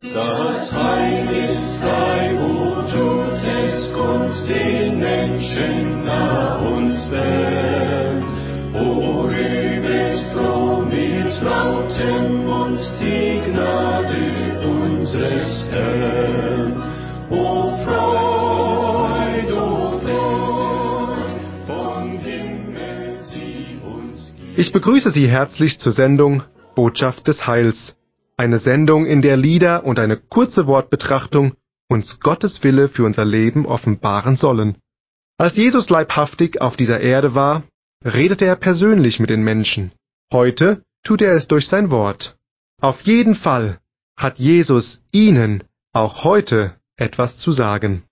Das Heil ist frei, wo tut es kommt den Menschen nah und fern. O rühmet froh mit lautem Mund die Gnade unseres Herrn. O Freud, vom Himmel sie uns gibt. Ich begrüße Sie herzlich zur Sendung Botschaft des Heils. Eine Sendung, in der Lieder und eine kurze Wortbetrachtung uns Gottes Wille für unser Leben offenbaren sollen. Als Jesus leibhaftig auf dieser Erde war, redete er persönlich mit den Menschen. Heute tut er es durch sein Wort. Auf jeden Fall hat Jesus Ihnen auch heute etwas zu sagen.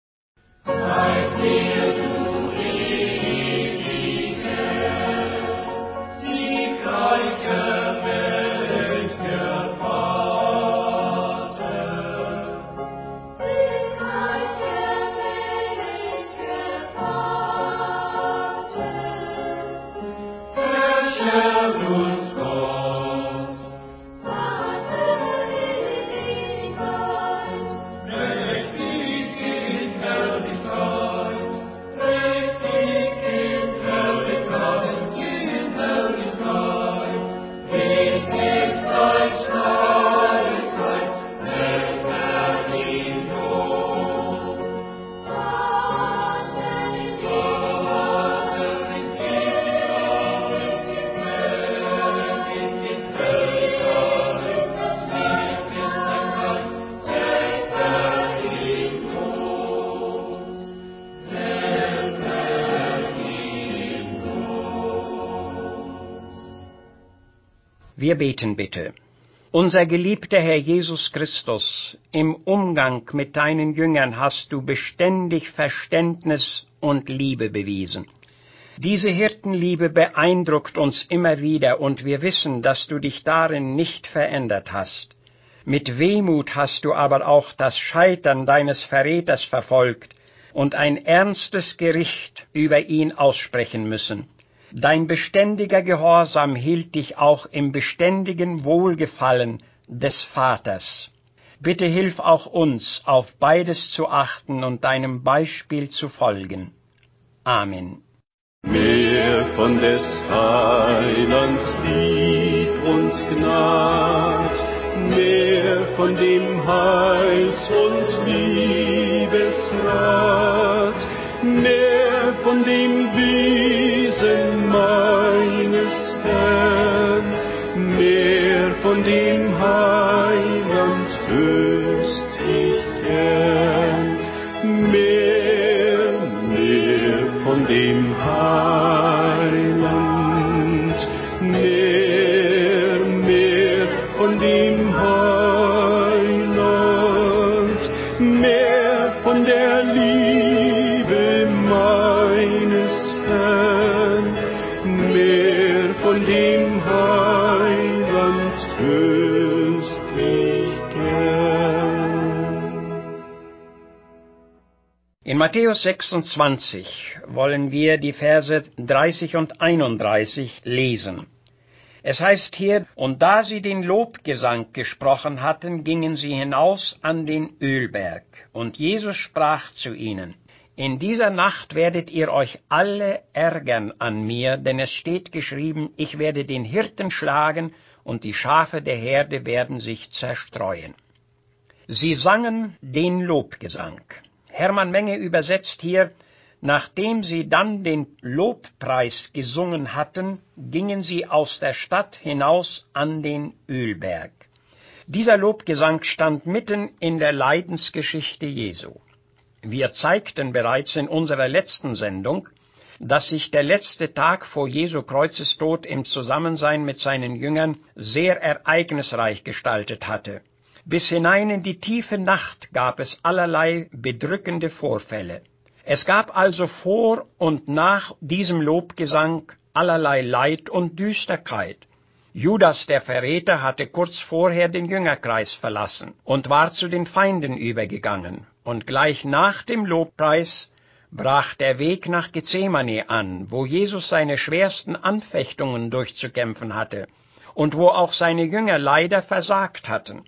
Wir beten bitte. Unser geliebter Herr Jesus Christus, im Umgang mit deinen Jüngern hast du beständig Verständnis und Liebe bewiesen. Diese Hirtenliebe beeindruckt uns immer wieder und wir wissen, dass du dich darin nicht verändert hast. Mit Wehmut hast du aber auch das Scheitern deines Verräters verfolgt und ein ernstes Gericht über ihn aussprechen müssen. Dein beständiger Gehorsam hielt dich auch im beständigen Wohlgefallen des Vaters. Bitte hilf auch uns, auf beides zu achten und deinem Beispiel zu folgen. Amen. Mehr von des Heilands Lieb und Gnad, mehr von dem Heils- und Liebesrat, mehr von dem Wesen meines Herrn, mehr von dem Heiland wüsst ich gern, mehr von dem Heiland, mehr von dem Heiland, mehr von der Liebe meines Herrn, mehr von dem Heiland wüsst ich gern. In Matthäus 26 wollen wir die Verse 30 und 31 lesen. Es heißt hier, und da sie den Lobgesang gesprochen hatten, gingen sie hinaus an den Ölberg. Und Jesus sprach zu ihnen, in dieser Nacht werdet ihr euch alle ärgern an mir, denn es steht geschrieben, ich werde den Hirten schlagen, und die Schafe der Herde werden sich zerstreuen. Sie sangen den Lobgesang. Hermann Menge übersetzt hier, nachdem sie dann den Lobpreis gesungen hatten, gingen sie aus der Stadt hinaus an den Ölberg. Dieser Lobgesang stand mitten in der Leidensgeschichte Jesu. Wir zeigten bereits in unserer letzten Sendung, dass sich der letzte Tag vor Jesu Kreuzestod im Zusammensein mit seinen Jüngern sehr ereignisreich gestaltet hatte. Bis hinein in die tiefe Nacht gab es allerlei bedrückende Vorfälle. Es gab also vor und nach diesem Lobgesang allerlei Leid und Düsterkeit. Judas der Verräter hatte kurz vorher den Jüngerkreis verlassen und war zu den Feinden übergegangen. Und gleich nach dem Lobpreis brach der Weg nach Gethsemane an, wo Jesus seine schwersten Anfechtungen durchzukämpfen hatte und wo auch seine Jünger leider versagt hatten.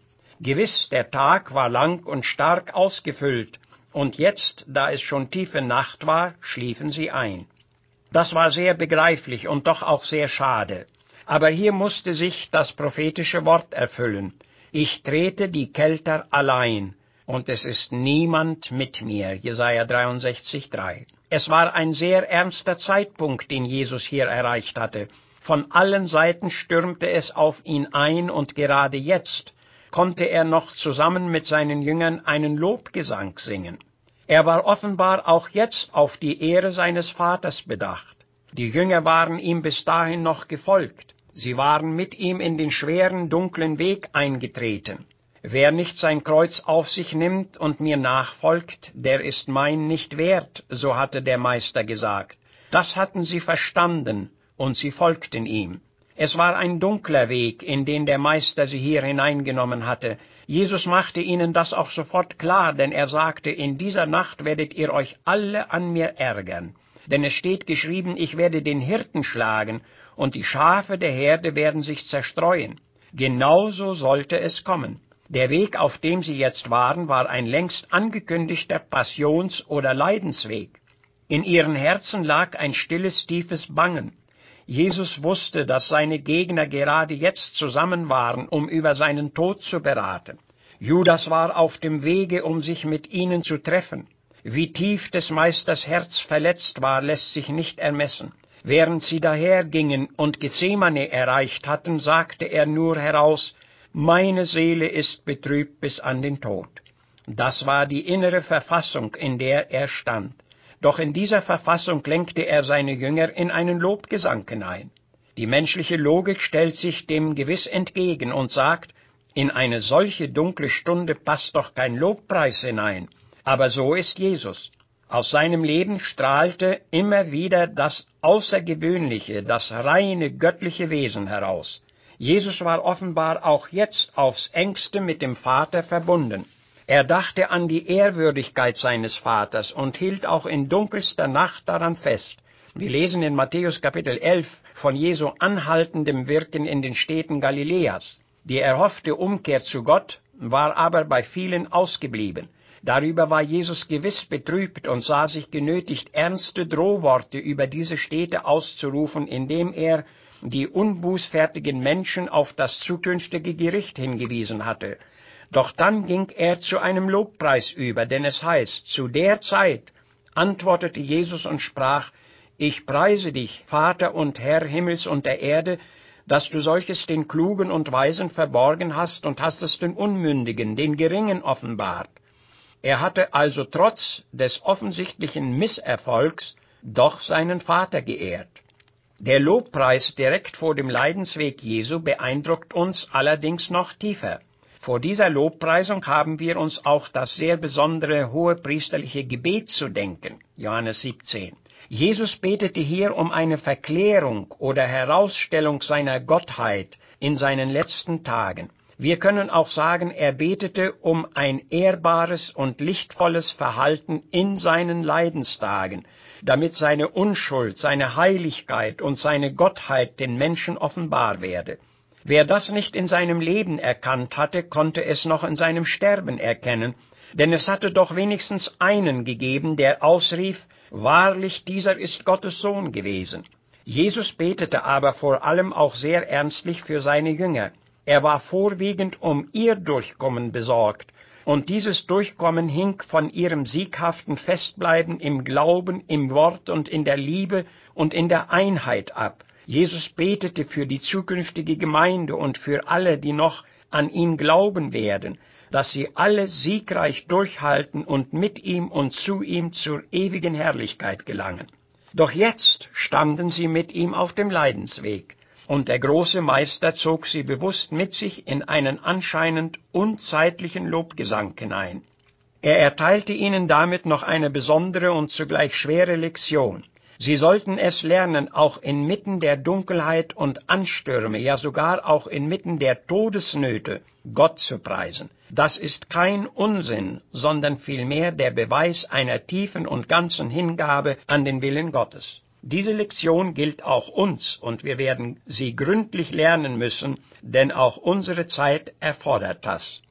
Gewiss, der Tag war lang und stark ausgefüllt, und jetzt, da es schon tiefe Nacht war, schliefen sie ein. Das war sehr begreiflich und doch auch sehr schade. Aber hier musste sich das prophetische Wort erfüllen. Ich trete die Kelter allein, und es ist niemand mit mir. Jesaja 63,3. Es war ein sehr ernster Zeitpunkt, den Jesus hier erreicht hatte. Von allen Seiten stürmte es auf ihn ein, und gerade jetzt konnte er noch zusammen mit seinen Jüngern einen Lobgesang singen. Er war offenbar auch jetzt auf die Ehre seines Vaters bedacht. Die Jünger waren ihm bis dahin noch gefolgt. Sie waren mit ihm in den schweren, dunklen Weg eingetreten. Wer nicht sein Kreuz auf sich nimmt und mir nachfolgt, der ist mein nicht wert, so hatte der Meister gesagt. Das hatten sie verstanden, und sie folgten ihm. Es war ein dunkler Weg, in den der Meister sie hier hineingenommen hatte. Jesus machte ihnen das auch sofort klar, denn er sagte, in dieser Nacht werdet ihr euch alle an mir ärgern. Denn es steht geschrieben, ich werde den Hirten schlagen, und die Schafe der Herde werden sich zerstreuen. Genauso sollte es kommen. Der Weg, auf dem sie jetzt waren, war ein längst angekündigter Passions- oder Leidensweg. In ihren Herzen lag ein stilles, tiefes Bangen. Jesus wusste, dass seine Gegner gerade jetzt zusammen waren, um über seinen Tod zu beraten. Judas war auf dem Wege, um sich mit ihnen zu treffen. Wie tief des Meisters Herz verletzt war, lässt sich nicht ermessen. Während sie dahergingen und Gethsemane erreicht hatten, sagte er nur heraus, »Meine Seele ist betrübt bis an den Tod.« Das war die innere Verfassung, in der er stand. Doch in dieser Verfassung lenkte er seine Jünger in einen Lobgesang hinein. Die menschliche Logik stellt sich dem gewiss entgegen und sagt, in eine solche dunkle Stunde passt doch kein Lobpreis hinein. Aber so ist Jesus. Aus seinem Leben strahlte immer wieder das außergewöhnliche, das reine göttliche Wesen heraus. Jesus war offenbar auch jetzt aufs engste mit dem Vater verbunden. Er dachte an die Ehrwürdigkeit seines Vaters und hielt auch in dunkelster Nacht daran fest. Wir lesen in Matthäus Kapitel 11 von Jesu anhaltendem Wirken in den Städten Galiläas. Die erhoffte Umkehr zu Gott war aber bei vielen ausgeblieben. Darüber war Jesus gewiss betrübt und sah sich genötigt, ernste Drohworte über diese Städte auszurufen, indem er die unbußfertigen Menschen auf das zukünftige Gericht hingewiesen hatte. Doch dann ging er zu einem Lobpreis über, denn es heißt, zu der Zeit antwortete Jesus und sprach, ich preise dich, Vater und Herr Himmels und der Erde, dass du solches den Klugen und Weisen verborgen hast und hast es den Unmündigen, den Geringen offenbart. Er hatte also trotz des offensichtlichen Misserfolgs doch seinen Vater geehrt. Der Lobpreis direkt vor dem Leidensweg Jesu beeindruckt uns allerdings noch tiefer. Vor dieser Lobpreisung haben wir uns auch das sehr besondere hohepriesterliche Gebet zu denken, Johannes 17. Jesus betete hier um eine Verklärung oder Herausstellung seiner Gottheit in seinen letzten Tagen. Wir können auch sagen, er betete um ein ehrbares und lichtvolles Verhalten in seinen Leidenstagen, damit seine Unschuld, seine Heiligkeit und seine Gottheit den Menschen offenbar werde. Wer das nicht in seinem Leben erkannt hatte, konnte es noch in seinem Sterben erkennen, denn es hatte doch wenigstens einen gegeben, der ausrief, wahrlich, dieser ist Gottes Sohn gewesen. Jesus betete aber vor allem auch sehr ernstlich für seine Jünger. Er war vorwiegend um ihr Durchkommen besorgt, und dieses Durchkommen hing von ihrem sieghaften Festbleiben im Glauben, im Wort und in der Liebe und in der Einheit ab. Jesus betete für die zukünftige Gemeinde und für alle, die noch an ihn glauben werden, dass sie alle siegreich durchhalten und mit ihm und zu ihm zur ewigen Herrlichkeit gelangen. Doch jetzt standen sie mit ihm auf dem Leidensweg, und der große Meister zog sie bewusst mit sich in einen anscheinend unzeitlichen Lobgesang hinein. Er erteilte ihnen damit noch eine besondere und zugleich schwere Lektion. Sie sollten es lernen, auch inmitten der Dunkelheit und Anstürme, ja sogar auch inmitten der Todesnöte, Gott zu preisen. Das ist kein Unsinn, sondern vielmehr der Beweis einer tiefen und ganzen Hingabe an den Willen Gottes. Diese Lektion gilt auch uns, und wir werden sie gründlich lernen müssen, denn auch unsere Zeit erfordert das.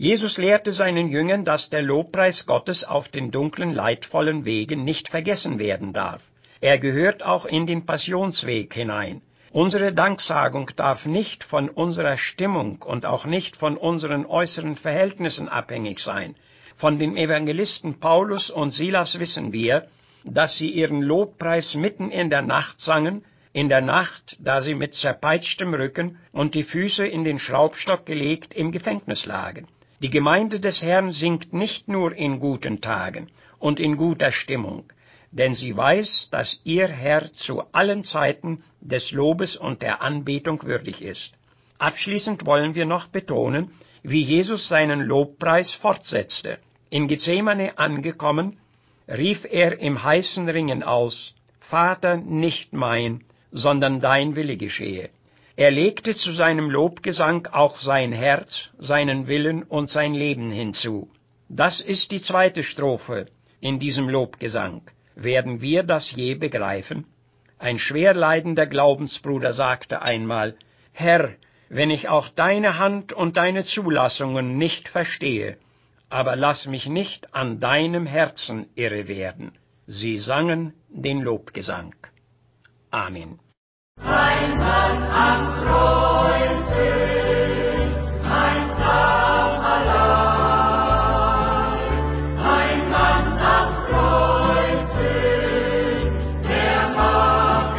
Jesus lehrte seinen Jüngern, dass der Lobpreis Gottes auf den dunklen, leidvollen Wegen nicht vergessen werden darf. Er gehört auch in den Passionsweg hinein. Unsere Danksagung darf nicht von unserer Stimmung und auch nicht von unseren äußeren Verhältnissen abhängig sein. Von den Evangelisten Paulus und Silas wissen wir, dass sie ihren Lobpreis mitten in der Nacht sangen, in der Nacht, da sie mit zerpeitschtem Rücken und die Füße in den Schraubstock gelegt im Gefängnis lagen. Die Gemeinde des Herrn singt nicht nur in guten Tagen und in guter Stimmung, denn sie weiß, dass ihr Herr zu allen Zeiten des Lobes und der Anbetung würdig ist. Abschließend wollen wir noch betonen, wie Jesus seinen Lobpreis fortsetzte. In Gethsemane angekommen, rief er im heißen Ringen aus: Vater, nicht mein, sondern dein Wille geschehe. Er legte zu seinem Lobgesang auch sein Herz, seinen Willen und sein Leben hinzu. Das ist die zweite Strophe in diesem Lobgesang. Werden wir das je begreifen? Ein schwer leidender Glaubensbruder sagte einmal: Herr, wenn ich auch deine Hand und deine Zulassungen nicht verstehe, aber lass mich nicht an deinem Herzen irre werden. Sie sangen den Lobgesang. Amen. Ein Mann am Kreuze, ein Traum allein. Ein Mann am Kreuze, der macht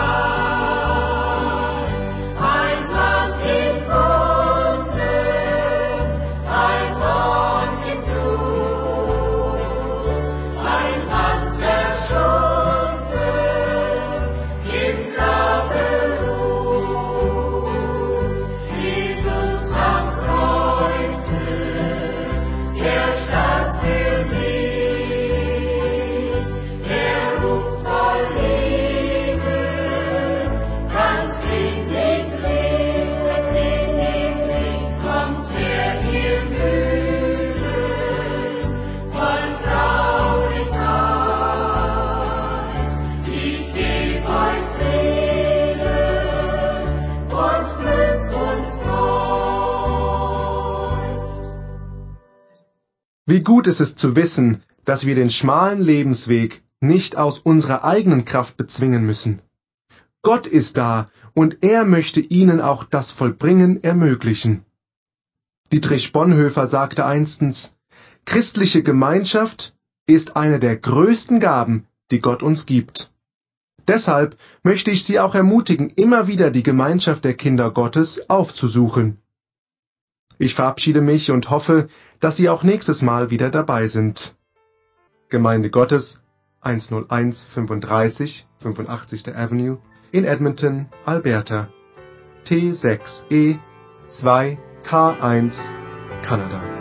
getan. Ein Mann in Wunden, ein Mann im Blut, ein Mann zerschunden, im Grabe ruht. Jesus am Kreuze, er starb für mich. Er ruft voll Leben, ganz in den Licht, kommt her, ihr Müden, voll Traurigkeit. Ich geb euch Frieden und Glück und Freud. Wie gut ist es zu wissen, dass wir den schmalen Lebensweg nicht aus unserer eigenen Kraft bezwingen müssen. Gott ist da und er möchte ihnen auch das Vollbringen ermöglichen. Dietrich Bonhoeffer sagte einstens: Christliche Gemeinschaft ist eine der größten Gaben, die Gott uns gibt. Deshalb möchte ich Sie auch ermutigen, immer wieder die Gemeinschaft der Kinder Gottes aufzusuchen. Ich verabschiede mich und hoffe, dass Sie auch nächstes Mal wieder dabei sind. Gemeinde Gottes, 10135 85. Avenue in Edmonton, Alberta, T6E 2K1, Kanada.